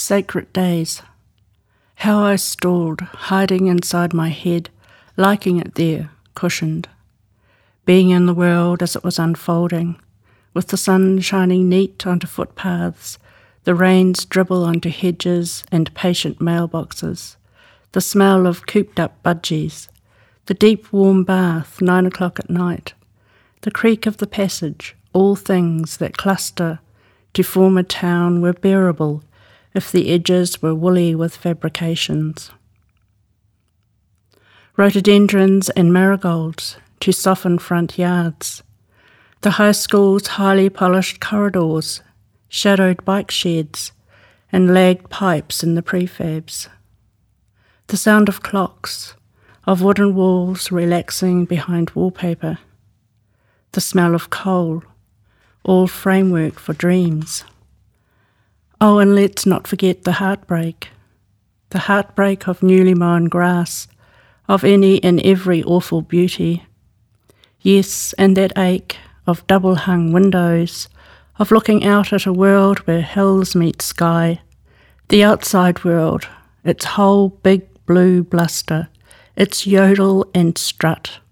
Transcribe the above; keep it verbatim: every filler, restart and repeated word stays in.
sacred days. How I stalled, hiding inside my head, liking it there, cushioned. Being in the world as it was unfolding, with the sun shining neat onto footpaths, the rains dribble onto hedges and patient mailboxes, the smell of cooped-up budgies, the deep warm bath, nine o'clock at night, the creak of the passage, all things that cluster to form a town were bearable if the edges were woolly with fabrications. Rhododendrons and marigolds to soften front yards, the high school's highly polished corridors, shadowed bike sheds and lagged pipes in the prefabs, the sound of clocks, of wooden walls relaxing behind wallpaper, the smell of coal, all framework for dreams. Oh, and let's not forget the heartbreak, the heartbreak of newly mown grass, of any and every awful beauty. Yes, and that ache of double-hung windows, of looking out at a world where hills meet sky, the outside world, its whole big blue bluster, its yodel and strut.